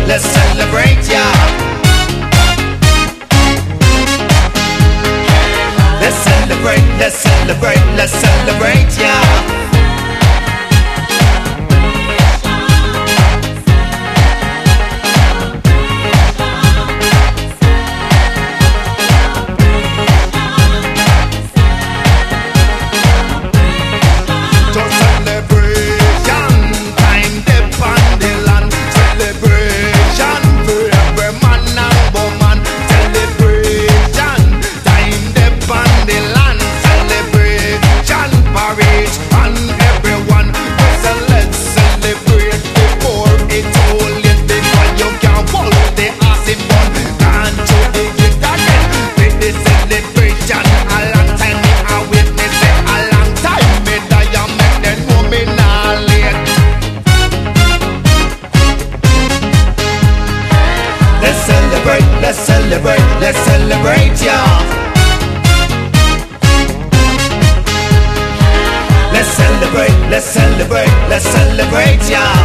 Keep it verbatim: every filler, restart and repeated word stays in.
let's celebrate, yeah. Let's celebrate, let's celebrate, let's celebrate, yeah. Let's celebrate, let's celebrate, y'all. Let's celebrate, let's celebrate, let's celebrate, y'all.